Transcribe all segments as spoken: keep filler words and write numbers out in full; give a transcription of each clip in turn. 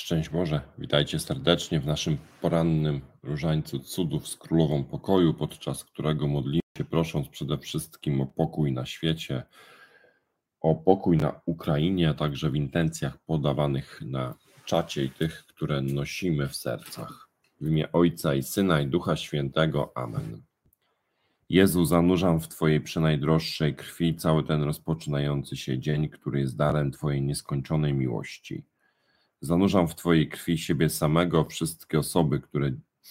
Szczęść Boże, witajcie serdecznie w naszym porannym różańcu cudów z Królową Pokoju, podczas którego modlimy się, prosząc przede wszystkim o pokój na świecie, o pokój na Ukrainie, a także w intencjach podawanych na czacie i tych, które nosimy w sercach. W imię Ojca i Syna i Ducha Świętego. Amen. Jezu, zanurzam w Twojej przenajdroższej krwi cały ten rozpoczynający się dzień, który jest darem Twojej nieskończonej miłości. Zanurzam w Twojej krwi siebie samego, wszystkie osoby, które,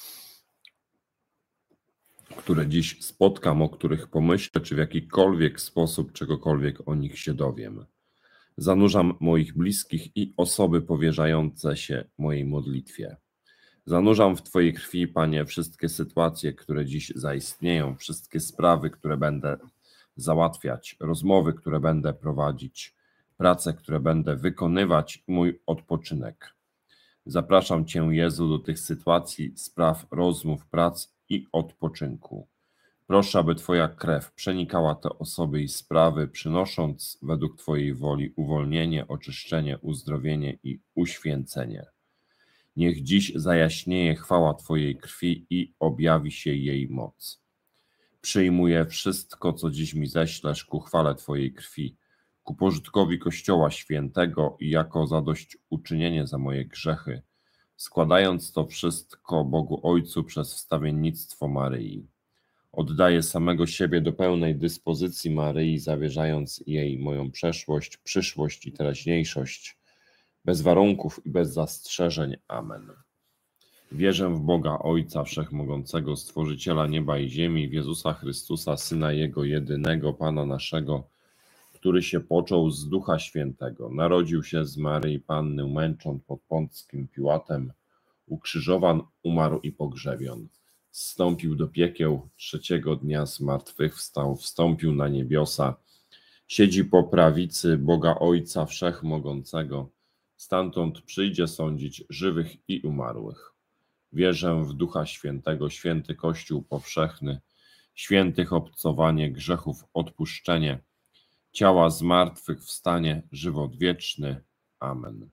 które dziś spotkam, o których pomyślę, czy w jakikolwiek sposób czegokolwiek o nich się dowiem. Zanurzam moich bliskich i osoby powierzające się mojej modlitwie. Zanurzam w Twojej krwi, Panie, wszystkie sytuacje, które dziś zaistnieją, wszystkie sprawy, które będę załatwiać, rozmowy, które będę prowadzić, prace, które będę wykonywać, mój odpoczynek. Zapraszam Cię, Jezu, do tych sytuacji, spraw, rozmów, prac i odpoczynku. Proszę, aby Twoja krew przenikała te osoby i sprawy, przynosząc według Twojej woli uwolnienie, oczyszczenie, uzdrowienie i uświęcenie. Niech dziś zajaśnieje chwała Twojej krwi i objawi się jej moc. Przyjmuję wszystko, co dziś mi ześlesz ku chwale Twojej krwi, ku pożytkowi Kościoła Świętego i jako zadośćuczynienie za moje grzechy, składając to wszystko Bogu Ojcu przez wstawiennictwo Maryi. Oddaję samego siebie do pełnej dyspozycji Maryi, zawierzając jej moją przeszłość, przyszłość i teraźniejszość, bez warunków i bez zastrzeżeń. Amen. Wierzę w Boga Ojca Wszechmogącego, Stworzyciela nieba i ziemi, w Jezusa Chrystusa, Syna Jego jedynego, Pana naszego, który się począł z Ducha Świętego, narodził się z Maryi Panny, umęczon pod Pąckim Piłatem, ukrzyżowan, umarł i pogrzebion. Zstąpił do piekieł, trzeciego dnia zmartwychwstał, wstąpił na niebiosa, siedzi po prawicy Boga Ojca Wszechmogącego, stamtąd przyjdzie sądzić żywych i umarłych. Wierzę w Ducha Świętego, święty Kościół powszechny, świętych obcowanie grzechów, odpuszczenie, ciała zmartwychwstanie, żywot wieczny. Amen.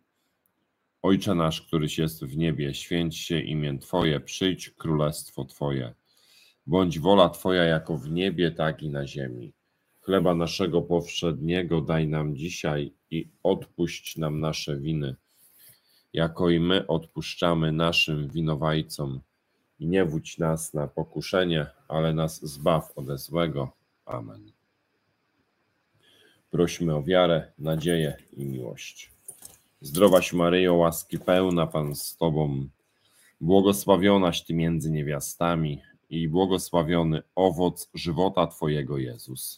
Ojcze nasz, któryś jest w niebie, święć się imię Twoje, przyjdź królestwo Twoje. Bądź wola Twoja jako w niebie, tak i na ziemi. Chleba naszego powszedniego daj nam dzisiaj i odpuść nam nasze winy, jako i my odpuszczamy naszym winowajcom. I nie wódź nas na pokuszenie, ale nas zbaw ode złego. Amen. Prośmy o wiarę, nadzieję i miłość. Zdrowaś Maryjo, łaski pełna, Pan z Tobą, błogosławionaś Ty między niewiastami i błogosławiony owoc żywota Twojego, Jezus.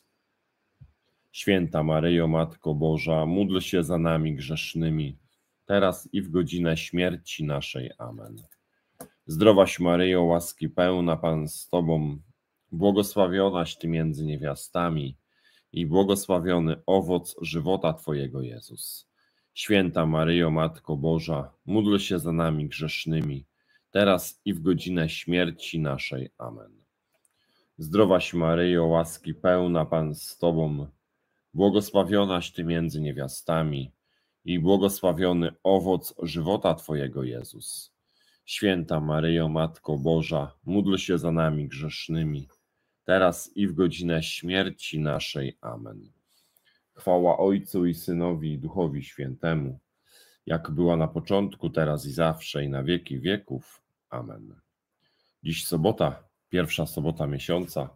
Święta Maryjo, Matko Boża, módl się za nami grzesznymi, teraz i w godzinę śmierci naszej. Amen. Zdrowaś Maryjo, łaski pełna, Pan z Tobą, błogosławionaś Ty między niewiastami i błogosławiony owoc żywota Twojego, Jezus. Święta Maryjo, Matko Boża, módl się za nami grzesznymi, teraz i w godzinę śmierci naszej. Amen. Zdrowaś Maryjo, łaski pełna, Pan z Tobą, błogosławionaś Ty między niewiastami i błogosławiony owoc żywota Twojego, Jezus. Święta Maryjo, Matko Boża, módl się za nami grzesznymi, teraz i w godzinę śmierci naszej. Amen. Chwała Ojcu i Synowi i Duchowi Świętemu, jak była na początku, teraz i zawsze, i na wieki wieków. Amen. Dziś sobota, pierwsza sobota miesiąca,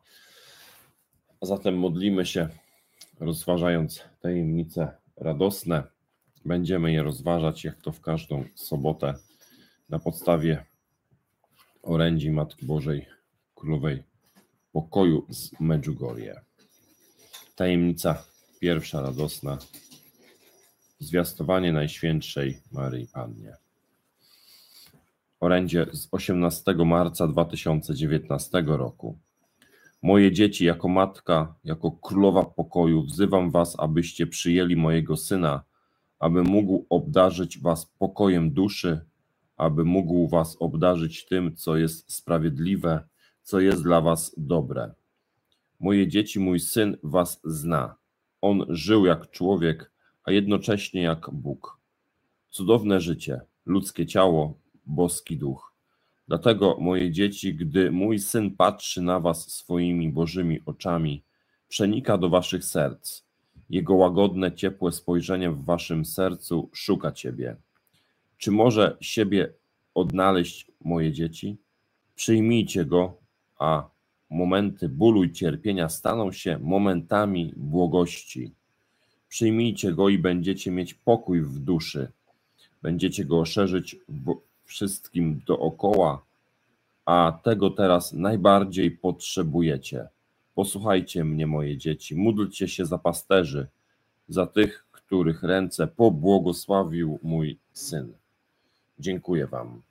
a zatem modlimy się, rozważając tajemnice radosne. Będziemy je rozważać, jak to w każdą sobotę, na podstawie orędzi Matki Bożej Królowej Pokoju z Medjugorje. Tajemnica pierwsza radosna. Zwiastowanie Najświętszej Maryi Pannie. Orędzie z osiemnastego marca dwa tysiące dziewiętnastego roku. Moje dzieci, jako matka, jako królowa pokoju, wzywam was, abyście przyjęli mojego syna, aby mógł obdarzyć was pokojem duszy, aby mógł was obdarzyć tym, co jest sprawiedliwe, co jest dla was dobre. Moje dzieci, mój syn was zna. On żył jak człowiek, a jednocześnie jak Bóg. Cudowne życie, ludzkie ciało, boski duch. Dlatego, moje dzieci, gdy mój Syn patrzy na was swoimi bożymi oczami, przenika do waszych serc. Jego łagodne, ciepłe spojrzenie w waszym sercu szuka ciebie. Czy może siebie odnaleźć, moje dzieci? Przyjmijcie go, a momenty bólu i cierpienia staną się momentami błogości. Przyjmijcie go i będziecie mieć pokój w duszy. Będziecie go szerzyć wszystkim dookoła, a tego teraz najbardziej potrzebujecie. Posłuchajcie mnie, moje dzieci, módlcie się za pasterzy, za tych, których ręce pobłogosławił mój Syn. Dziękuję wam.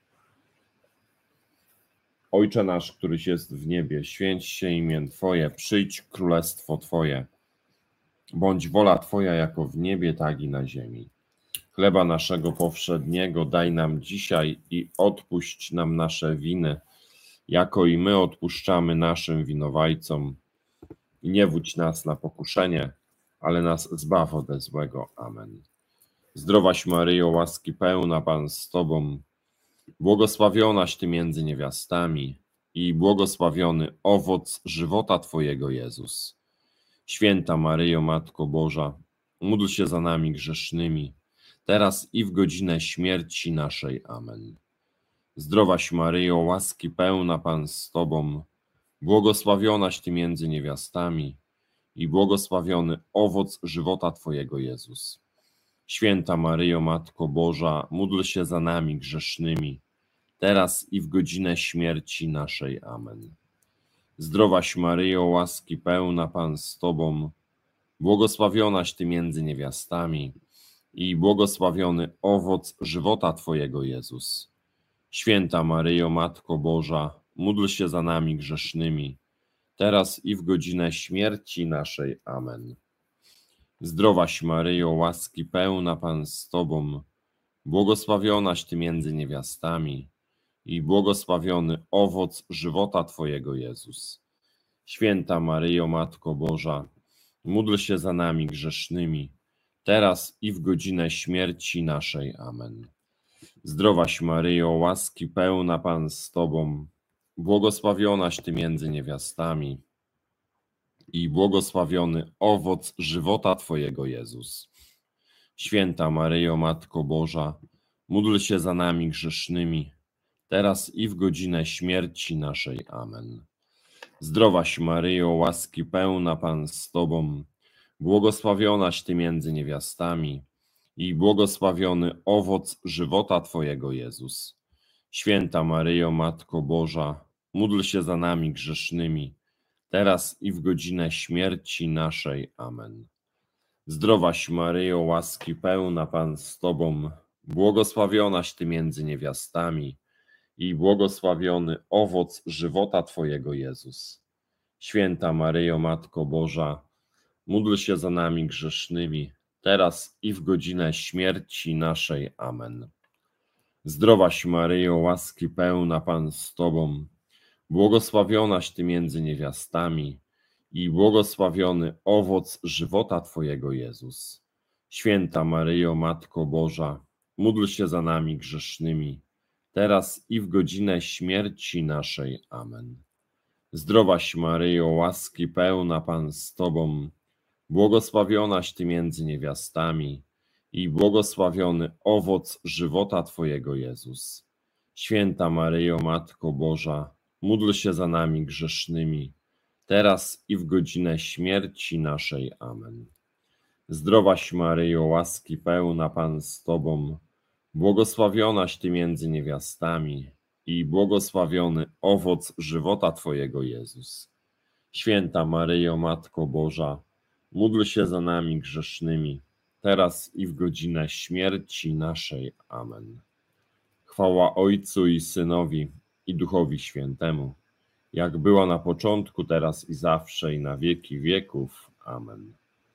Ojcze nasz, któryś jest w niebie, święć się imię Twoje, przyjdź królestwo Twoje. Bądź wola Twoja jako w niebie, tak i na ziemi. Chleba naszego powszedniego daj nam dzisiaj i odpuść nam nasze winy, jako i my odpuszczamy naszym winowajcom. I nie wódź nas na pokuszenie, ale nas zbaw ode złego. Amen. Zdrowaś Maryjo, łaski pełna, Pan z Tobą, błogosławionaś Ty między niewiastami i błogosławiony owoc żywota Twojego, Jezus. Święta Maryjo, Matko Boża, módl się za nami grzesznymi, teraz i w godzinę śmierci naszej. Amen. Zdrowaś Maryjo, łaski pełna, Pan z Tobą, błogosławionaś Ty między niewiastami i błogosławiony owoc żywota Twojego, Jezus. Święta Maryjo, Matko Boża, módl się za nami grzesznymi, teraz i w godzinę śmierci naszej. Amen. Zdrowaś Maryjo, łaski pełna, Pan z Tobą, błogosławionaś Ty między niewiastami i błogosławiony owoc żywota Twojego, Jezus. Święta Maryjo, Matko Boża, módl się za nami grzesznymi, teraz i w godzinę śmierci naszej. Amen. Zdrowaś Maryjo, łaski pełna, Pan z Tobą, błogosławionaś Ty między niewiastami i błogosławiony owoc żywota Twojego, Jezus. Święta Maryjo, Matko Boża, módl się za nami grzesznymi, teraz i w godzinę śmierci naszej. Amen. Zdrowaś Maryjo, łaski pełna, Pan z Tobą, błogosławionaś Ty między niewiastami i błogosławiony owoc żywota Twojego, Jezus. Święta Maryjo, Matko Boża, módl się za nami grzesznymi, teraz i w godzinę śmierci naszej. Amen. Zdrowaś Maryjo, łaski pełna, Pan z Tobą, błogosławionaś Ty między niewiastami i błogosławiony owoc żywota Twojego, Jezus. Święta Maryjo, Matko Boża, módl się za nami grzesznymi, teraz i w godzinę śmierci naszej. Amen. Zdrowaś Maryjo, łaski pełna, Pan z Tobą, błogosławionaś Ty między niewiastami i błogosławiony owoc żywota Twojego, Jezus. Święta Maryjo, Matko Boża, módl się za nami grzesznymi, teraz i w godzinę śmierci naszej. Amen. Zdrowaś Maryjo, łaski pełna, Pan z Tobą, błogosławionaś Ty między niewiastami i błogosławiony owoc żywota Twojego, Jezus. Święta Maryjo, Matko Boża, módl się za nami grzesznymi, teraz i w godzinę śmierci naszej. Amen. Zdrowaś Maryjo, łaski pełna, Pan z Tobą, błogosławionaś Ty między niewiastami i błogosławiony owoc żywota Twojego, Jezus. Święta Maryjo, Matko Boża, módl się za nami grzesznymi, teraz i w godzinę śmierci naszej. Amen. Zdrowaś Maryjo, łaski pełna, Pan z Tobą, błogosławionaś Ty między niewiastami i błogosławiony owoc żywota Twojego, Jezus. Święta Maryjo, Matko Boża, módl się za nami grzesznymi, teraz i w godzinę śmierci naszej. Amen. Chwała Ojcu i Synowi i Duchowi Świętemu, jak była na początku, teraz i zawsze, i na wieki wieków. Amen.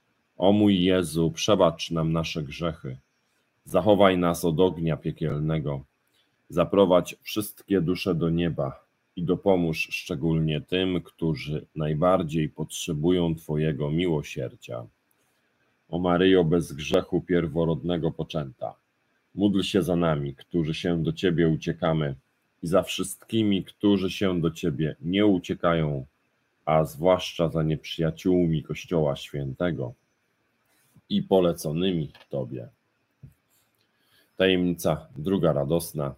O mój Jezu, przebacz nam nasze grzechy, zachowaj nas od ognia piekielnego, zaprowadź wszystkie dusze do nieba i dopomóż szczególnie tym, którzy najbardziej potrzebują Twojego miłosierdzia. O Maryjo, bez grzechu pierworodnego poczęta, Módl się za nami, którzy się do Ciebie uciekamy, i za wszystkimi, którzy się do Ciebie nie uciekają, a zwłaszcza za nieprzyjaciółmi Kościoła Świętego i poleconymi Tobie. Tajemnica druga radosna.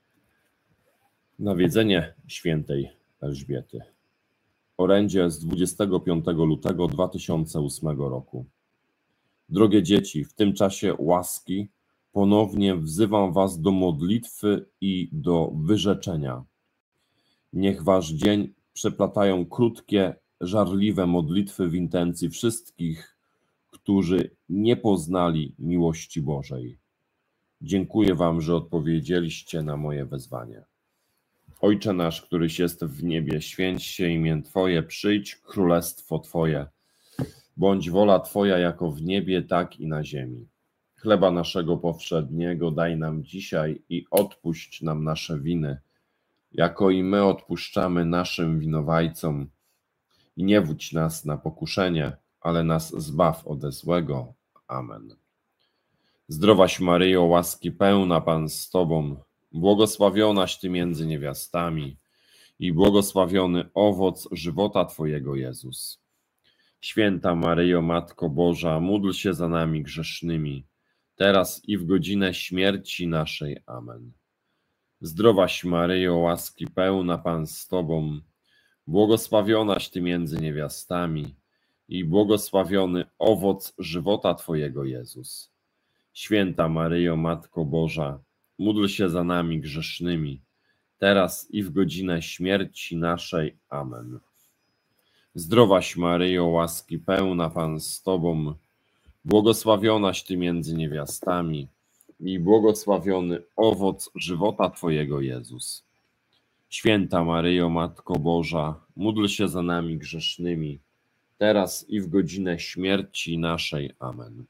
Nawiedzenie świętej Elżbiety. Orędzie z dwudziestego piątego lutego dwa tysiące ósmego roku. Drogie dzieci, w tym czasie łaski ponownie wzywam was do modlitwy i do wyrzeczenia. Niech wasz dzień przeplatają krótkie, żarliwe modlitwy w intencji wszystkich, którzy nie poznali miłości Bożej. Dziękuję wam, że odpowiedzieliście na moje wezwanie. Ojcze nasz, któryś jest w niebie, święć się imię Twoje, przyjdź królestwo Twoje. Bądź wola Twoja jako w niebie, tak i na ziemi. Chleba naszego powszedniego daj nam dzisiaj i odpuść nam nasze winy, jako i my odpuszczamy naszym winowajcom. I nie wódź nas na pokuszenie, ale nas zbaw ode złego. Amen. Zdrowaś Maryjo, łaski pełna, Pan z Tobą, błogosławionaś Ty między niewiastami i błogosławiony owoc żywota Twojego, Jezus. Święta Maryjo, Matko Boża, módl się za nami grzesznymi, teraz i w godzinę śmierci naszej. Amen. Zdrowaś Maryjo, łaski pełna, Pan z Tobą, błogosławionaś Ty między niewiastami i błogosławiony owoc żywota Twojego, Jezus. Święta Maryjo, Matko Boża, módl się za nami grzesznymi, teraz i w godzinę śmierci naszej. Amen. Zdrowaś Maryjo, łaski pełna, Pan z Tobą, błogosławionaś Ty między niewiastami i błogosławiony owoc żywota Twojego, Jezus. Święta Maryjo, Matko Boża, módl się za nami grzesznymi, teraz i w godzinę śmierci naszej. Amen.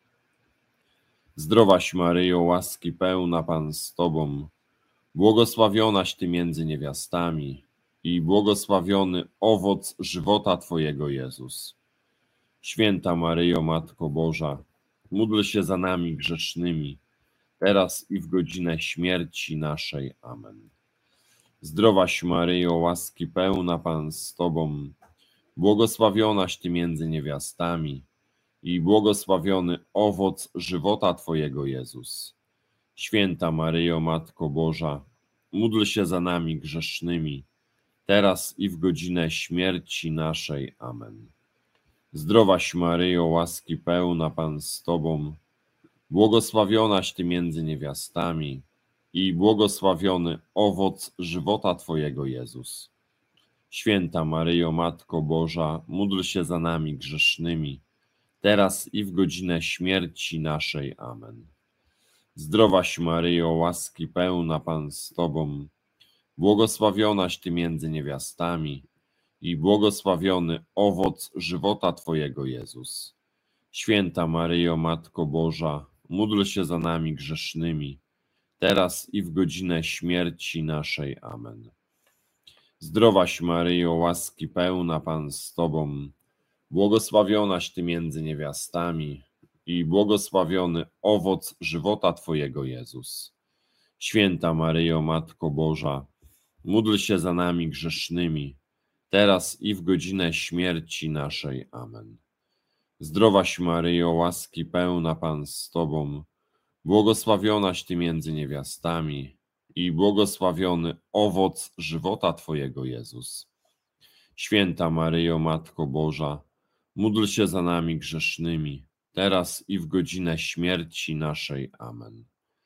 Zdrowaś Maryjo, łaski pełna, Pan z Tobą, błogosławionaś Ty między niewiastami i błogosławiony owoc żywota Twojego, Jezus. Święta Maryjo, Matko Boża, módl się za nami grzesznymi, teraz i w godzinę śmierci naszej. Amen. Zdrowaś Maryjo, łaski pełna, Pan z Tobą, błogosławionaś Ty między niewiastami i błogosławiony owoc żywota Twojego, Jezus. Święta Maryjo, Matko Boża, módl się za nami grzesznymi, teraz i w godzinę śmierci naszej. Amen. Zdrowaś Maryjo, łaski pełna, Pan z Tobą, błogosławionaś Ty między niewiastami i błogosławiony owoc żywota Twojego, Jezus. Święta Maryjo, Matko Boża, módl się za nami grzesznymi, teraz i w godzinę śmierci naszej. Amen. Zdrowaś Maryjo, łaski pełna, Pan z Tobą, błogosławionaś Ty między niewiastami i błogosławiony owoc żywota Twojego, Jezus. Święta Maryjo, Matko Boża, módl się za nami grzesznymi, teraz i w godzinę śmierci naszej. Amen. Zdrowaś Maryjo, łaski pełna, Pan z Tobą, błogosławionaś Ty między niewiastami i błogosławiony owoc żywota Twojego, Jezus. Święta Maryjo, Matko Boża, módl się za nami grzesznymi, teraz i w godzinę śmierci naszej. Amen. Zdrowaś Maryjo, łaski pełna, Pan z Tobą, błogosławionaś Ty między niewiastami i błogosławiony owoc żywota Twojego, Jezus. Święta Maryjo, Matko Boża, módl się za nami grzesznymi, teraz i w godzinę śmierci naszej. Amen.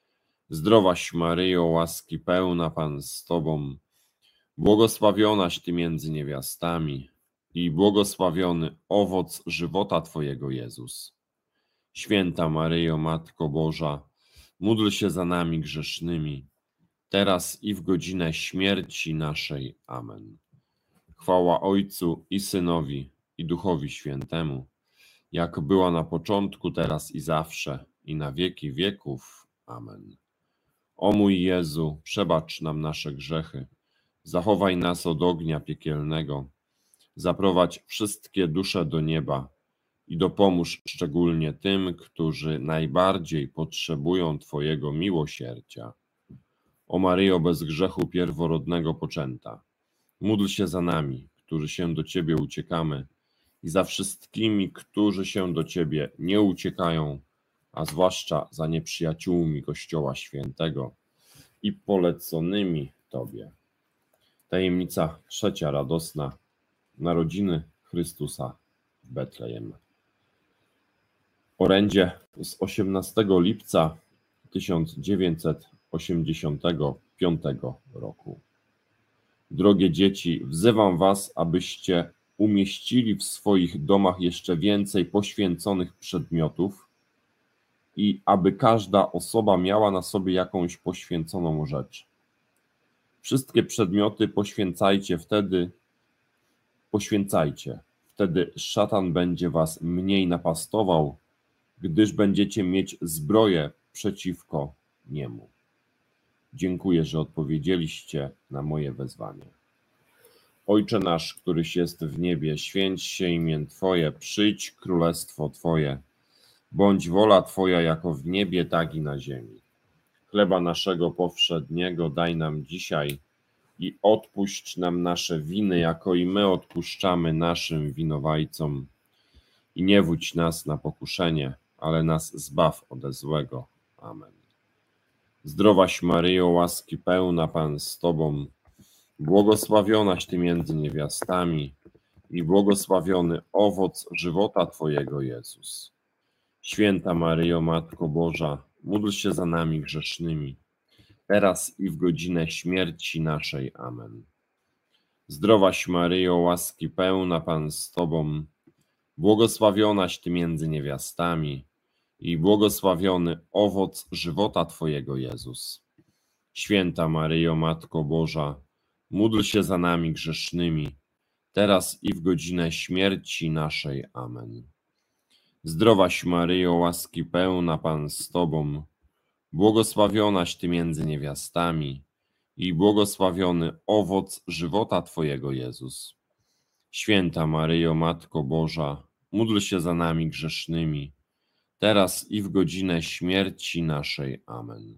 Zdrowaś Maryjo, łaski pełna, Pan z Tobą, błogosławionaś Ty między niewiastami i błogosławiony owoc żywota Twojego, Jezus. Święta Maryjo, Matko Boża, módl się za nami grzesznymi, teraz i w godzinę śmierci naszej. Amen. Chwała Ojcu i Synowi, i Duchowi Świętemu, jak była na początku, teraz i zawsze, i na wieki wieków. Amen. O mój Jezu, przebacz nam nasze grzechy, zachowaj nas od ognia piekielnego, zaprowadź wszystkie dusze do nieba i dopomóż szczególnie tym, którzy najbardziej potrzebują Twojego miłosierdzia. O Maryjo bez grzechu pierworodnego poczęta, módl się za nami, którzy się do Ciebie uciekamy, i za wszystkimi, którzy się do Ciebie nie uciekają, a zwłaszcza za nieprzyjaciółmi Kościoła Świętego i poleconymi Tobie. Tajemnica trzecia radosna. Narodziny Chrystusa w Betlejem. Orędzie z osiemnastego lipca tysiąc dziewięćset osiemdziesiątego piątego roku. Drogie dzieci, wzywam was, abyście umieścili w swoich domach jeszcze więcej poświęconych przedmiotów i aby każda osoba miała na sobie jakąś poświęconą rzecz. Wszystkie przedmioty poświęcajcie wtedy, poświęcajcie, wtedy szatan będzie was mniej napastował, gdyż będziecie mieć zbroję przeciwko niemu. Dziękuję, że odpowiedzieliście na moje wezwanie. Ojcze nasz, któryś jest w niebie, święć się imię Twoje, przyjdź królestwo Twoje, bądź wola Twoja jako w niebie, tak i na ziemi. Chleba naszego powszedniego daj nam dzisiaj i odpuść nam nasze winy, jako i my odpuszczamy naszym winowajcom. I nie wódź nas na pokuszenie, ale nas zbaw ode złego. Amen. Zdrowaś Maryjo, łaski pełna, Pan z Tobą, błogosławionaś Ty między niewiastami i błogosławiony owoc żywota Twojego, Jezus. Święta Maryjo, Matko Boża, módl się za nami grzesznymi, teraz i w godzinę śmierci naszej. Amen. Zdrowaś Maryjo, łaski pełna, Pan z Tobą, błogosławionaś Ty między niewiastami i błogosławiony owoc żywota Twojego, Jezus. Święta Maryjo, Matko Boża, módl się za nami grzesznymi, teraz i w godzinę śmierci naszej. Amen. Zdrowaś Maryjo, łaski pełna, Pan z Tobą, błogosławionaś Ty między niewiastami i błogosławiony owoc żywota Twojego, Jezus. Święta Maryjo, Matko Boża, módl się za nami grzesznymi, teraz i w godzinę śmierci naszej. Amen.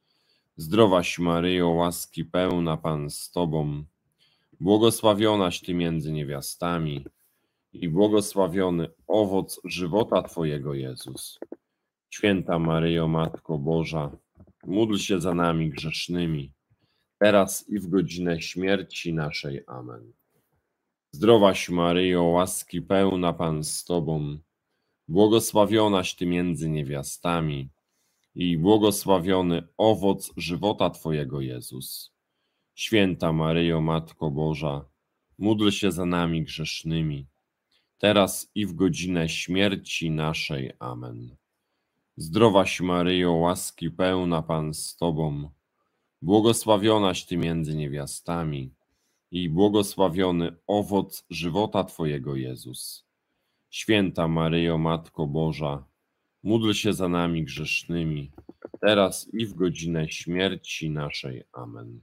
Zdrowaś Maryjo, łaski pełna, Pan z Tobą, błogosławionaś Ty między niewiastami i błogosławiony owoc żywota Twojego, Jezus. Święta Maryjo, Matko Boża, módl się za nami grzesznymi, teraz i w godzinę śmierci naszej. Amen. Zdrowaś Maryjo, łaski pełna, Pan z Tobą, błogosławionaś Ty między niewiastami i błogosławiony owoc żywota Twojego, Jezus. Święta Maryjo, Matko Boża, módl się za nami grzesznymi, teraz i w godzinę śmierci naszej. Amen. Zdrowaś Maryjo, łaski pełna, Pan z Tobą, błogosławionaś Ty między niewiastami i błogosławiony owoc żywota Twojego, Jezus. Święta Maryjo, Matko Boża, módl się za nami grzesznymi, teraz i w godzinę śmierci naszej. Amen.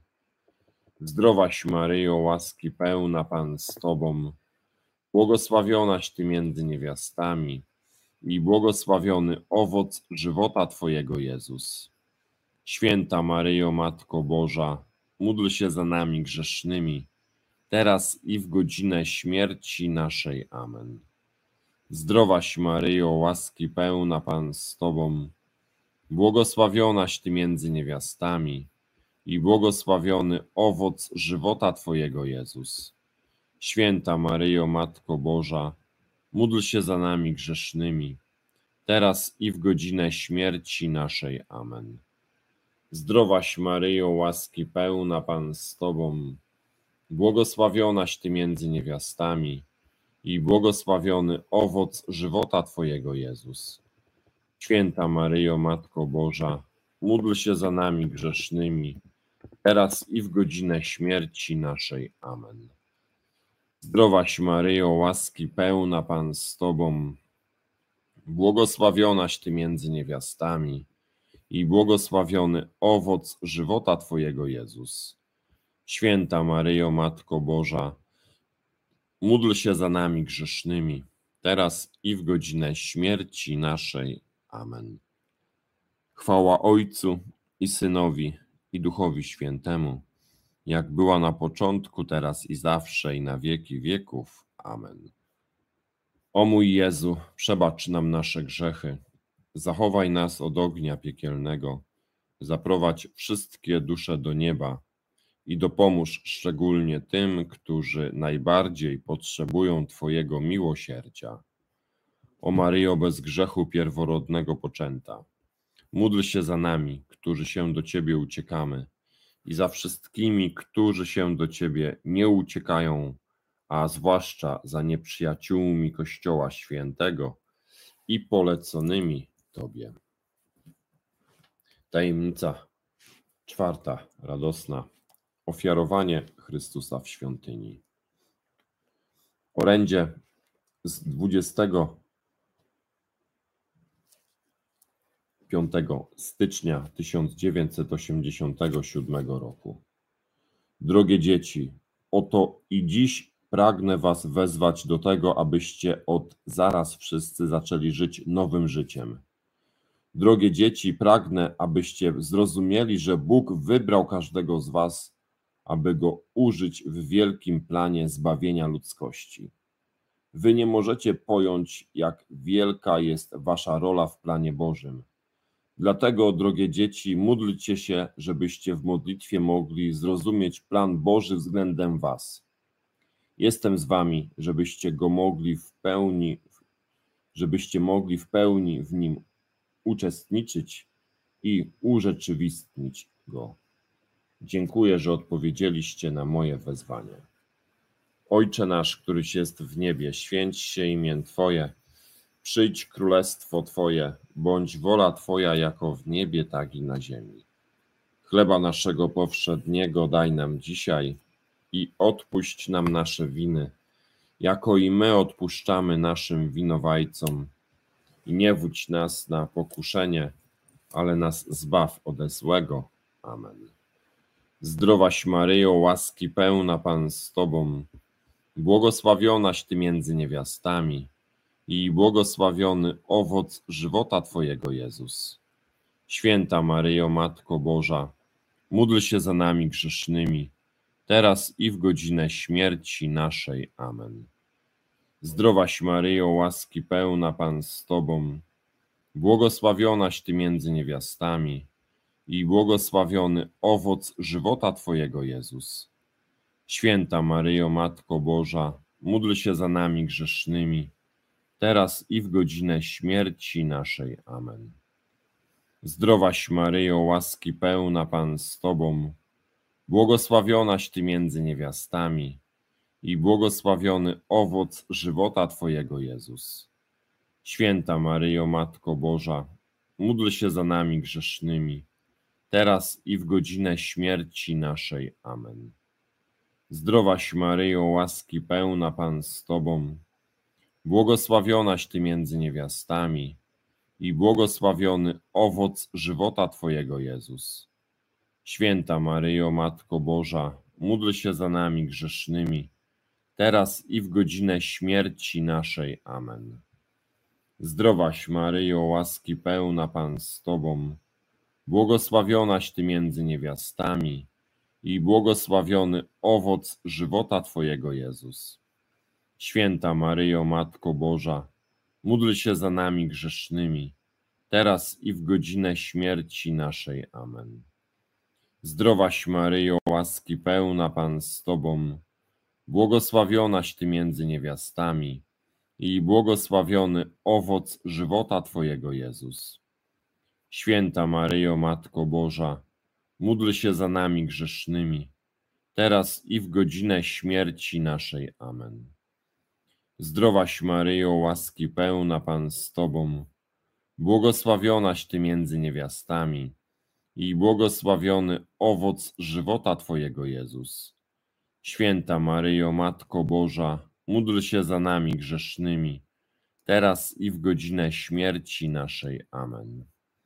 Zdrowaś Maryjo, łaski pełna, Pan z Tobą, błogosławionaś Ty między niewiastami i błogosławiony owoc żywota Twojego, Jezus. Święta Maryjo, Matko Boża, módl się za nami grzesznymi, teraz i w godzinę śmierci naszej. Amen. Zdrowaś Maryjo, łaski pełna, Pan z Tobą, błogosławionaś Ty między niewiastami i błogosławiony owoc żywota Twojego, Jezus. Święta Maryjo, Matko Boża, módl się za nami grzesznymi, teraz i w godzinę śmierci naszej. Amen. Zdrowaś Maryjo, łaski pełna, Pan z Tobą, błogosławionaś Ty między niewiastami i błogosławiony owoc żywota Twojego, Jezus. Święta Maryjo, Matko Boża, módl się za nami grzesznymi, teraz i w godzinę śmierci naszej. Amen. Zdrowaś Maryjo, łaski pełna, Pan z Tobą, błogosławionaś Ty między niewiastami i błogosławiony owoc żywota Twojego, Jezus. Święta Maryjo, Matko Boża, módl się za nami grzesznymi, teraz i w godzinę śmierci naszej. Amen. Chwała Ojcu i Synowi, i Duchowi Świętemu, jak była na początku, teraz i zawsze, i na wieki wieków. Amen. O mój Jezu, przebacz nam nasze grzechy, zachowaj nas od ognia piekielnego, zaprowadź wszystkie dusze do nieba i dopomóż szczególnie tym, którzy najbardziej potrzebują Twojego miłosierdzia. O Maryjo bez grzechu pierworodnego poczęta, módl się za nami, którzy się do Ciebie uciekamy, i za wszystkimi, którzy się do Ciebie nie uciekają, a zwłaszcza za nieprzyjaciółmi Kościoła Świętego i poleconymi Tobie. Tajemnica czwarta, radosna. Ofiarowanie Chrystusa w świątyni. Orędzie z dwudziestego piątego stycznia tysiąc dziewięćset osiemdziesiątego siódmego roku. Drogie dzieci, oto i dziś pragnę was wezwać do tego, abyście od zaraz wszyscy zaczęli żyć nowym życiem. Drogie dzieci, pragnę, abyście zrozumieli, że Bóg wybrał każdego z was, aby go użyć w wielkim planie zbawienia ludzkości. Wy nie możecie pojąć, jak wielka jest wasza rola w planie Bożym. Dlatego, drogie dzieci, módlcie się, żebyście w modlitwie mogli zrozumieć plan Boży względem was. Jestem z wami, żebyście go mogli w pełni, żebyście mogli w pełni w nim uczestniczyć i urzeczywistnić go. Dziękuję, że odpowiedzieliście na moje wezwanie. Ojcze nasz, któryś jest w niebie, święć się imię Twoje. Przyjdź królestwo Twoje, bądź wola Twoja jako w niebie, tak i na ziemi. Chleba naszego powszedniego daj nam dzisiaj i odpuść nam nasze winy, jako i my odpuszczamy naszym winowajcom. I nie wódź nas na pokuszenie, ale nas zbaw ode złego. Amen. Zdrowaś Maryjo, łaski pełna Pan z Tobą, błogosławionaś Ty między niewiastami i błogosławiony owoc żywota Twojego, Jezus. Święta Maryjo, Matko Boża, módl się za nami grzesznymi, teraz i w godzinę śmierci naszej. Amen. Zdrowaś Maryjo, łaski pełna Pan z Tobą, błogosławionaś Ty między niewiastami i błogosławiony owoc żywota Twojego, Jezus. Święta Maryjo, Matko Boża, módl się za nami grzesznymi, teraz i w godzinę śmierci naszej. Amen. Zdrowaś Maryjo, łaski pełna Pan z Tobą, błogosławionaś Ty między niewiastami i błogosławiony owoc żywota Twojego, Jezus. Święta Maryjo, Matko Boża, módl się za nami grzesznymi, teraz i w godzinę śmierci naszej. Amen. Zdrowaś Maryjo, łaski pełna Pan z Tobą, błogosławionaś Ty między niewiastami i błogosławiony owoc żywota Twojego, Jezus. Święta Maryjo, Matko Boża, módl się za nami grzesznymi, teraz i w godzinę śmierci naszej. Amen. Zdrowaś Maryjo, łaski pełna Pan z Tobą, błogosławionaś Ty między niewiastami i błogosławiony owoc żywota Twojego, Jezus. Święta Maryjo, Matko Boża, módl się za nami grzesznymi, teraz i w godzinę śmierci naszej. Amen. Zdrowaś Maryjo, łaski pełna Pan z Tobą, błogosławionaś Ty między niewiastami i błogosławiony owoc żywota Twojego, Jezus. Święta Maryjo, Matko Boża, módl się za nami grzesznymi, teraz i w godzinę śmierci naszej. Amen. Zdrowaś Maryjo, łaski pełna Pan z Tobą, błogosławionaś Ty między niewiastami i błogosławiony owoc żywota Twojego, Jezus. Święta Maryjo, Matko Boża, módl się za nami grzesznymi, teraz i w godzinę śmierci naszej. Amen.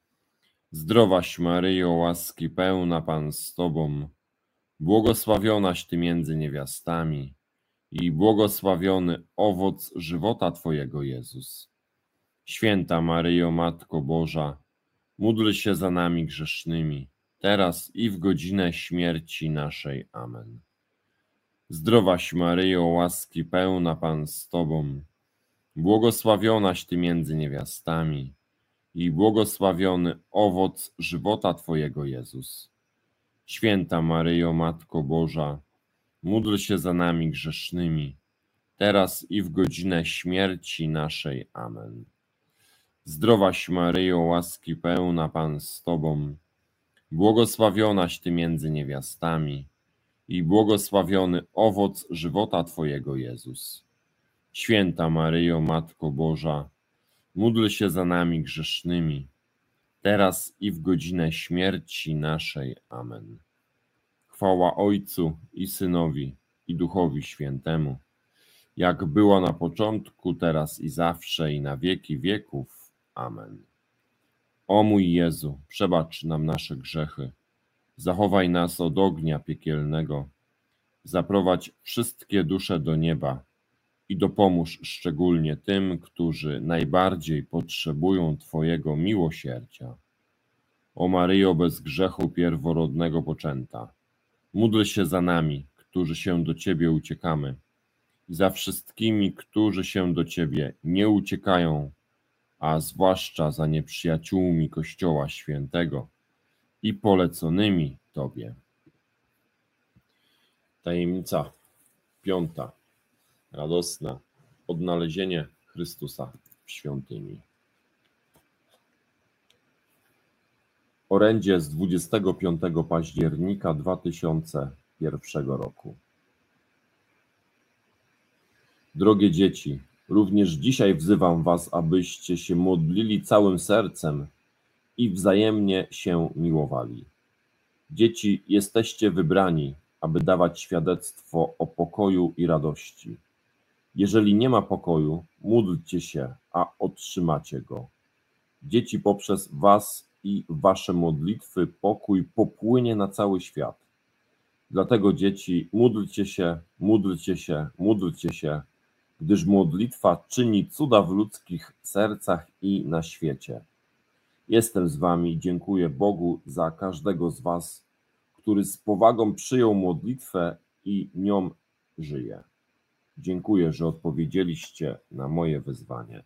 Zdrowaś Maryjo, łaski pełna Pan z Tobą, błogosławionaś Ty między niewiastami i błogosławiony owoc żywota Twojego, Jezus. Święta Maryjo, Matko Boża, módl się za nami grzesznymi, teraz i w godzinę śmierci naszej. Amen. Zdrowaś Maryjo, łaski pełna, Pan z Tobą, błogosławionaś Ty między niewiastami i błogosławiony owoc żywota Twojego, Jezus. Święta Maryjo, Matko Boża, módl się za nami grzesznymi, teraz i w godzinę śmierci naszej. Amen. Zdrowaś Maryjo, łaski pełna, Pan z Tobą, błogosławionaś Ty między niewiastami i błogosławiony owoc żywota Twojego, Jezus. Święta Maryjo, Matko Boża, módl się za nami grzesznymi, teraz i w godzinę śmierci naszej. Amen. Chwała Ojcu i Synowi, i Duchowi Świętemu, jak było na początku, teraz i zawsze, i na wieki wieków. Amen. O mój Jezu, przebacz nam nasze grzechy, zachowaj nas od ognia piekielnego, zaprowadź wszystkie dusze do nieba i dopomóż szczególnie tym, którzy najbardziej potrzebują Twojego miłosierdzia. O Maryjo, bez grzechu pierworodnego poczęta, módl się za nami, którzy się do Ciebie uciekamy, i za wszystkimi, którzy się do Ciebie nie uciekają, a zwłaszcza za nieprzyjaciółmi Kościoła Świętego i poleconymi Tobie. Tajemnica piąta. Radosna. Odnalezienie Chrystusa w świątyni. Orędzie z dwudziestego piątego października dwa tysiące pierwszego roku. Drogie dzieci, również dzisiaj wzywam was, abyście się modlili całym sercem i wzajemnie się miłowali. Dzieci, jesteście wybrani, aby dawać świadectwo o pokoju i radości. Jeżeli nie ma pokoju, módlcie się, a otrzymacie go. Dzieci, poprzez was i wasze modlitwy pokój popłynie na cały świat. Dlatego, dzieci, módlcie się, módlcie się, módlcie się, gdyż modlitwa czyni cuda w ludzkich sercach i na świecie. Jestem z wami i dziękuję Bogu za każdego z was, który z powagą przyjął modlitwę i nią żyje. Dziękuję, że odpowiedzieliście na moje wezwanie.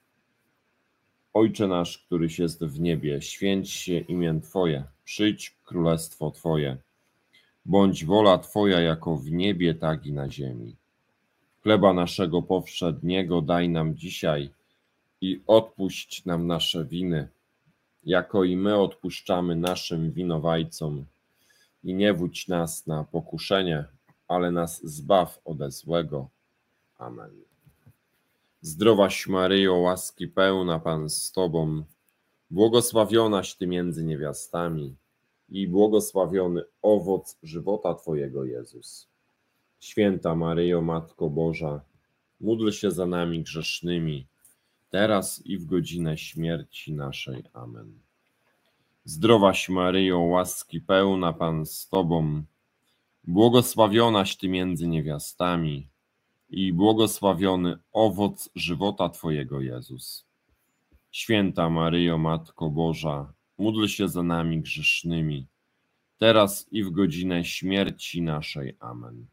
Ojcze nasz, któryś jest w niebie, święć się imię Twoje, przyjdź królestwo Twoje. Bądź wola Twoja jako w niebie, tak i na ziemi. Chleba naszego powszedniego daj nam dzisiaj i odpuść nam nasze winy, jako i my odpuszczamy naszym winowajcom. I nie wódź nas na pokuszenie, ale nas zbaw ode złego. Amen. Zdrowaś Maryjo, łaski pełna, Pan z Tobą, błogosławionaś Ty między niewiastami i błogosławiony owoc żywota Twojego, Jezus. Święta Maryjo, Matko Boża, módl się za nami grzesznymi, teraz i w godzinę śmierci naszej. Amen. Zdrowaś Maryjo, łaski pełna, Pan z Tobą, błogosławionaś Ty między niewiastami i błogosławiony owoc żywota Twojego, Jezus. Święta Maryjo, Matko Boża, módl się za nami grzesznymi, teraz i w godzinę śmierci naszej. Amen.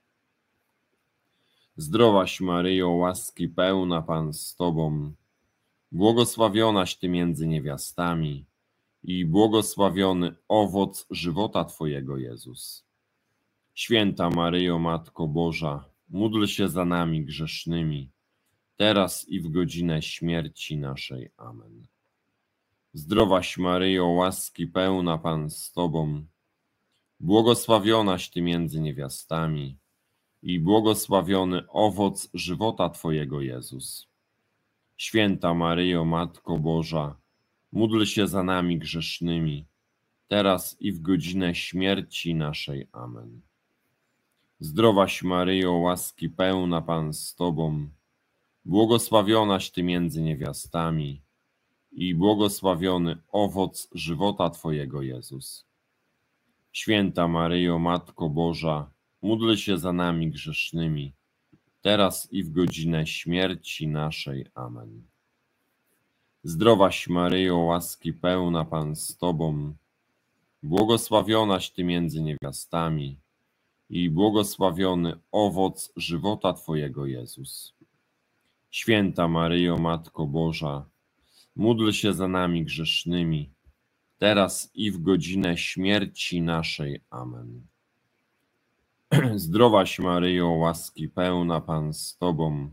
Zdrowaś Maryjo, łaski pełna, Pan z Tobą, błogosławionaś Ty między niewiastami i błogosławiony owoc żywota Twojego, Jezus. Święta Maryjo, Matko Boża, módl się za nami grzesznymi, teraz i w godzinę śmierci naszej. Amen. Zdrowaś Maryjo, łaski pełna, Pan z Tobą, błogosławionaś Ty między niewiastami i błogosławiony owoc żywota Twojego, Jezus. Święta Maryjo, Matko Boża, módl się za nami grzesznymi, teraz i w godzinę śmierci naszej. Amen. Zdrowaś Maryjo, łaski pełna, Pan z Tobą, błogosławionaś Ty między niewiastami i błogosławiony owoc żywota Twojego, Jezus. Święta Maryjo, Matko Boża, módl się za nami grzesznymi, teraz i w godzinę śmierci naszej. Amen. Zdrowaś Maryjo, łaski pełna, Pan z Tobą, błogosławionaś Ty między niewiastami i błogosławiony owoc żywota Twojego, Jezus. Święta Maryjo, Matko Boża, módl się za nami grzesznymi, teraz i w godzinę śmierci naszej. Amen. Zdrowaś Maryjo, łaski pełna, Pan z Tobą,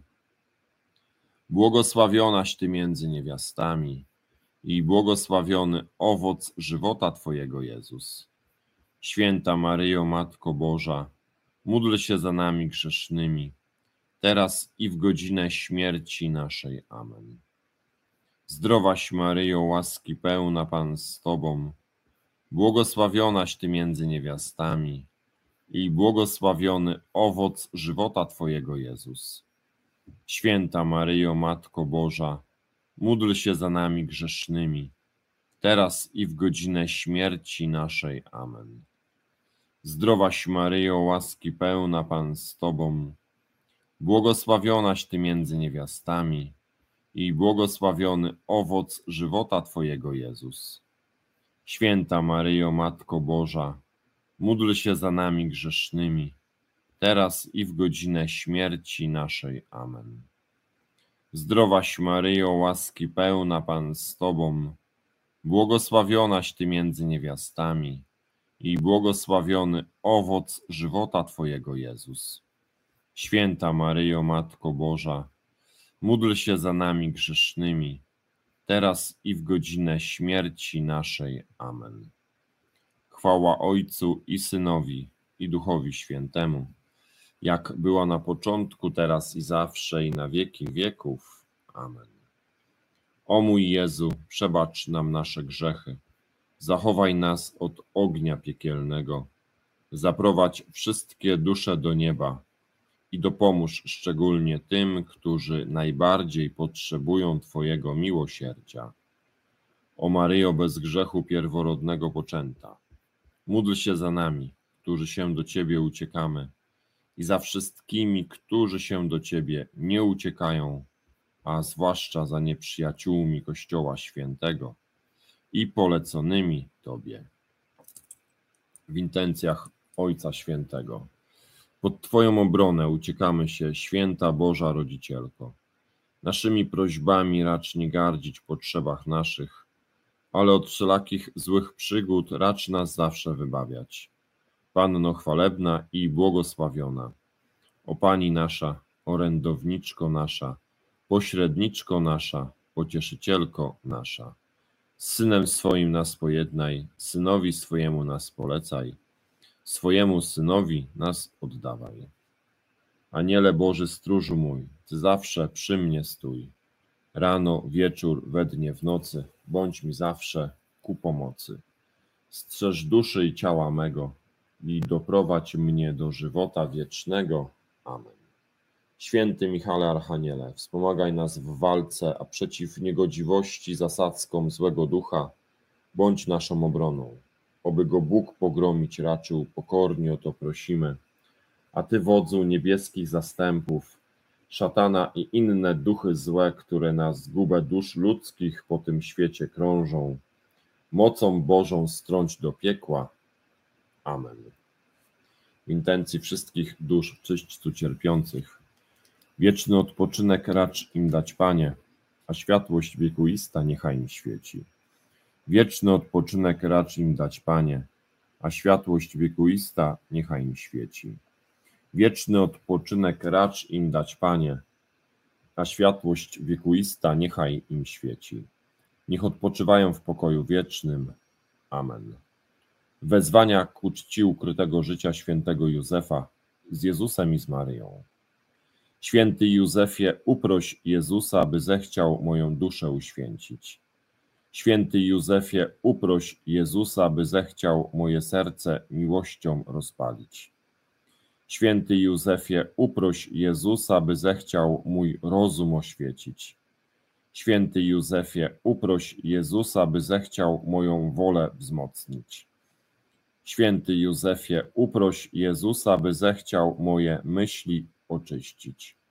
błogosławionaś Ty między niewiastami i błogosławiony owoc żywota Twojego, Jezus. Święta Maryjo, Matko Boża, módl się za nami grzesznymi, teraz i w godzinę śmierci naszej. Amen. Zdrowaś Maryjo, łaski pełna, Pan z Tobą, błogosławionaś Ty między niewiastami i błogosławiony owoc żywota Twojego, Jezus. Święta Maryjo, Matko Boża, módl się za nami grzesznymi, teraz i w godzinę śmierci naszej. Amen. Zdrowaś Maryjo, łaski pełna, Pan z Tobą, błogosławionaś Ty między niewiastami i błogosławiony owoc żywota Twojego, Jezus. Święta Maryjo, Matko Boża, módl się za nami grzesznymi, teraz i w godzinę śmierci naszej. Amen. Zdrowaś Maryjo, łaski pełna, Pan z Tobą, błogosławionaś Ty między niewiastami i błogosławiony owoc żywota Twojego, Jezus. Święta Maryjo, Matko Boża, módl się za nami grzesznymi, teraz i w godzinę śmierci naszej. Amen. Chwała Ojcu i Synowi, i Duchowi Świętemu, jak była na początku, teraz i zawsze, i na wieki wieków. Amen. O mój Jezu, przebacz nam nasze grzechy, zachowaj nas od ognia piekielnego, zaprowadź wszystkie dusze do nieba i dopomóż szczególnie tym, którzy najbardziej potrzebują Twojego miłosierdzia. O Maryjo, bez grzechu pierworodnego poczęta, módl się za nami, którzy się do Ciebie uciekamy, i za wszystkimi, którzy się do Ciebie nie uciekają, a zwłaszcza za nieprzyjaciółmi Kościoła Świętego i poleconymi Tobie. W intencjach Ojca Świętego. Pod Twoją obronę uciekamy się, Święta Boża Rodzicielko. Naszymi prośbami racz nie gardzić w potrzebach naszych, ale od wszelakich złych przygód racz nas zawsze wybawiać. Panno chwalebna i błogosławiona, o Pani nasza, orędowniczko nasza, pośredniczko nasza, pocieszycielko nasza, z Synem swoim nas pojednaj, Synowi swojemu nas polecaj, swojemu Synowi nas oddawaj. Aniele Boży, stróżu mój, Ty zawsze przy mnie stój, rano, wieczór, we dnie, w nocy, bądź mi zawsze ku pomocy. Strzeż duszy i ciała mego i doprowadź mnie do żywota wiecznego. Amen. Święty Michale Archaniele, wspomagaj nas w walce, a przeciw niegodziwości zasadzkom złego ducha bądź naszą obroną. Oby go Bóg pogromić raczył, pokornie o to prosimy. A Ty, wodzu niebieskich zastępów, szatana i inne duchy złe, które na zgubę dusz ludzkich po tym świecie krążą, mocą Bożą strąć do piekła. Amen. W intencji wszystkich dusz w czyśćcu cierpiących, wieczny odpoczynek racz im dać, Panie, a światłość wiekuista niechaj im świeci. Wieczny odpoczynek racz im dać, Panie, a światłość wiekuista niechaj im świeci. Wieczny odpoczynek racz im dać, Panie, a światłość wiekuista niechaj im świeci. Niech odpoczywają w pokoju wiecznym. Amen. Wezwania ku czci ukrytego życia świętego Józefa z Jezusem i z Maryją. Święty Józefie, uproś Jezusa, by zechciał moją duszę uświęcić. Święty Józefie, uproś Jezusa, by zechciał moje serce miłością rozpalić. Święty Józefie, uproś Jezusa, by zechciał mój rozum oświecić. Święty Józefie, uproś Jezusa, by zechciał moją wolę wzmocnić. Święty Józefie, uproś Jezusa, by zechciał moje myśli oczyścić.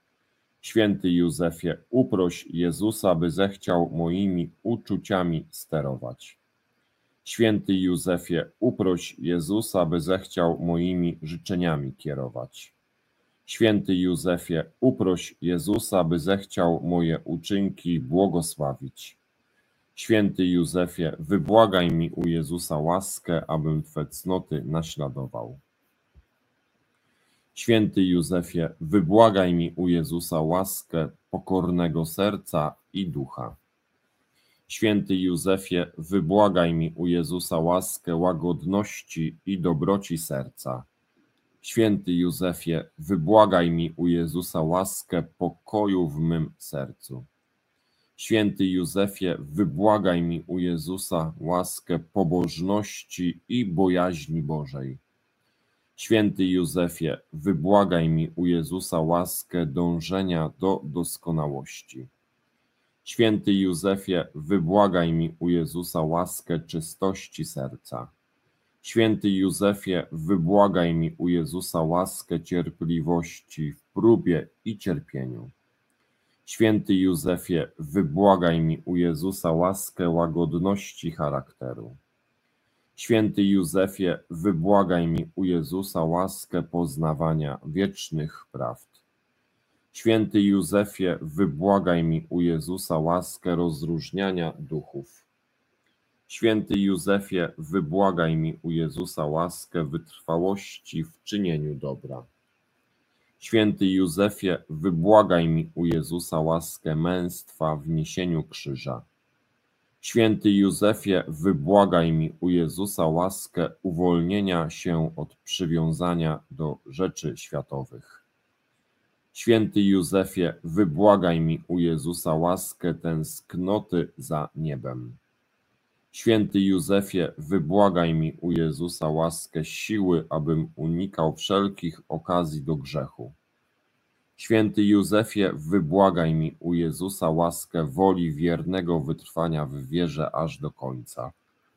Święty Józefie, uproś Jezusa, by zechciał moimi uczuciami sterować. Święty Józefie, uproś Jezusa, by zechciał moimi życzeniami kierować. Święty Józefie, uproś Jezusa, by zechciał moje uczynki błogosławić. Święty Józefie, wybłagaj mi u Jezusa łaskę, abym Twe cnoty naśladował. Święty Józefie, wybłagaj mi u Jezusa łaskę pokornego serca i ducha. Święty Józefie, wybłagaj mi u Jezusa łaskę łagodności i dobroci serca. Święty Józefie, wybłagaj mi u Jezusa łaskę pokoju w mym sercu. Święty Józefie, wybłagaj mi u Jezusa łaskę pobożności i bojaźni Bożej. Święty Józefie, wybłagaj mi u Jezusa łaskę dążenia do doskonałości. Święty Józefie, wybłagaj mi u Jezusa łaskę czystości serca. Święty Józefie, wybłagaj mi u Jezusa łaskę cierpliwości w próbie i cierpieniu. Święty Józefie, wybłagaj mi u Jezusa łaskę łagodności charakteru. Święty Józefie, wybłagaj mi u Jezusa łaskę poznawania wiecznych prawd. Święty Józefie, wybłagaj mi u Jezusa łaskę rozróżniania duchów. Święty Józefie, wybłagaj mi u Jezusa łaskę wytrwałości w czynieniu dobra. Święty Józefie, wybłagaj mi u Jezusa łaskę męstwa w niesieniu krzyża. Święty Józefie, wybłagaj mi u Jezusa łaskę uwolnienia się od przywiązania do rzeczy światowych. Święty Józefie, wybłagaj mi u Jezusa łaskę tęsknoty za niebem. Święty Józefie, wybłagaj mi u Jezusa łaskę siły, abym unikał wszelkich okazji do grzechu. Święty Józefie, wybłagaj mi u Jezusa łaskę woli wiernego wytrwania w wierze aż do końca.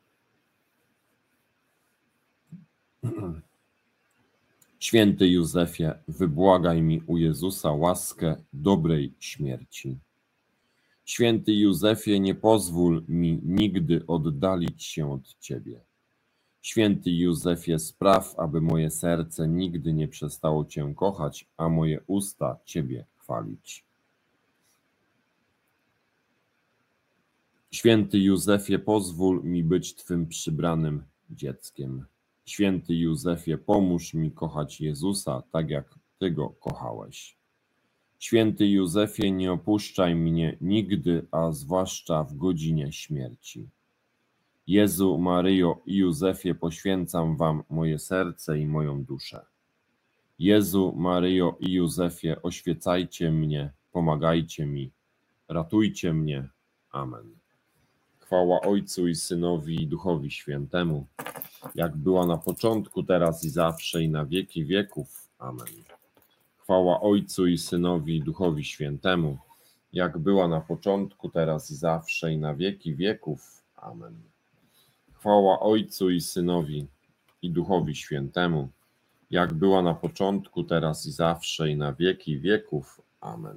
Święty Józefie, wybłagaj mi u Jezusa łaskę dobrej śmierci. Święty Józefie, nie pozwól mi nigdy oddalić się od Ciebie. Święty Józefie, spraw, aby moje serce nigdy nie przestało Cię kochać, a moje usta Ciebie chwalić. Święty Józefie, pozwól mi być Twym przybranym dzieckiem. Święty Józefie, pomóż mi kochać Jezusa tak, jak Ty Go kochałeś. Święty Józefie, nie opuszczaj mnie nigdy, a zwłaszcza w godzinie śmierci. Jezu, Maryjo i Józefie, poświęcam Wam moje serce i moją duszę. Jezu, Maryjo i Józefie, oświecajcie mnie, pomagajcie mi, ratujcie mnie. Amen. Chwała Ojcu i Synowi i Duchowi Świętemu, jak była na początku, teraz i zawsze i na wieki wieków. Amen. Chwała Ojcu i Synowi i Duchowi Świętemu, jak była na początku, teraz i zawsze i na wieki wieków. Amen. Chwała Ojcu i Synowi i Duchowi Świętemu, jak była na początku, teraz i zawsze i na wieki wieków. Amen.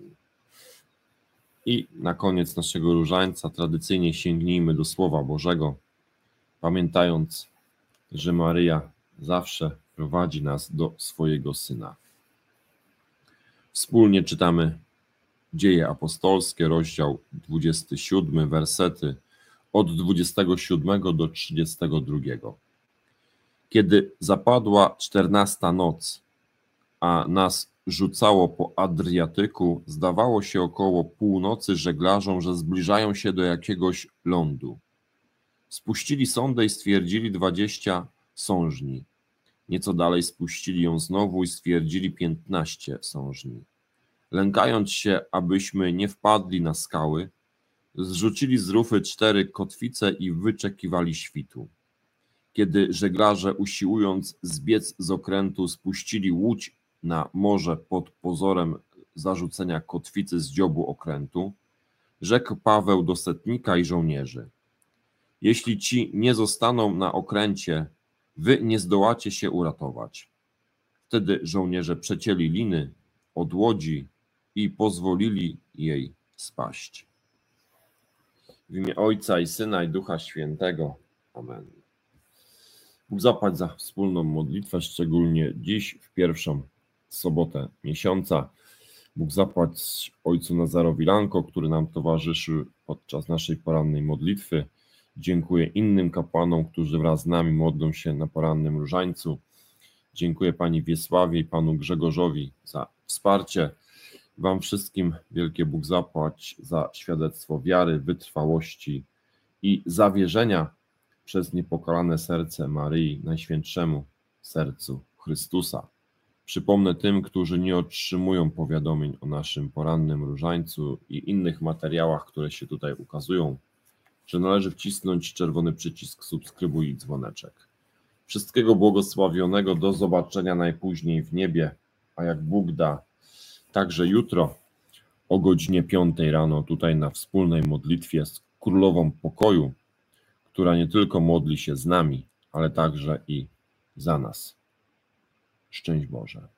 I na koniec naszego różańca tradycyjnie sięgnijmy do Słowa Bożego, pamiętając, że Maryja zawsze prowadzi nas do swojego Syna. Wspólnie czytamy Dzieje Apostolskie, rozdział dwudziesty siódmy, wersety od dwudziestego siódmego do trzydziestego drugiego. Kiedy zapadła czternasta noc, a nas rzucało po Adriatyku, zdawało się około północy żeglarzom, że zbliżają się do jakiegoś lądu. Spuścili sondę i stwierdzili dwadzieścia sążni. Nieco dalej spuścili ją znowu i stwierdzili piętnaście sążni. Lękając się, abyśmy nie wpadli na skały, zrzucili z rufy cztery kotwice i wyczekiwali świtu. Kiedy żeglarze, usiłując zbiec z okrętu, spuścili łódź na morze pod pozorem zarzucenia kotwicy z dziobu okrętu, rzekł Paweł do setnika i żołnierzy: jeśli ci nie zostaną na okręcie, wy nie zdołacie się uratować. Wtedy żołnierze przecięli liny od łodzi i pozwolili jej spaść. W imię Ojca i Syna i Ducha Świętego. Amen. Bóg zapłać za wspólną modlitwę, szczególnie dziś w pierwszą sobotę miesiąca. Bóg zapłać Ojcu Nazarowi Lanko, który nam towarzyszył podczas naszej porannej modlitwy. Dziękuję innym kapłanom, którzy wraz z nami modlą się na porannym różańcu. Dziękuję Pani Wiesławie i Panu Grzegorzowi za wsparcie. Wam wszystkim wielkie Bóg zapłać za świadectwo wiary, wytrwałości i zawierzenia przez niepokalane serce Maryi, Najświętszemu Sercu Chrystusa. Przypomnę tym, którzy nie otrzymują powiadomień o naszym porannym różańcu i innych materiałach, które się tutaj ukazują, że należy wcisnąć czerwony przycisk subskrybuj i dzwoneczek. Wszystkiego błogosławionego, do zobaczenia najpóźniej w niebie, a jak Bóg da, także jutro o godzinie piątej rano tutaj na wspólnej modlitwie z Królową Pokoju, która nie tylko modli się z nami, ale także i za nas. Szczęść Boże.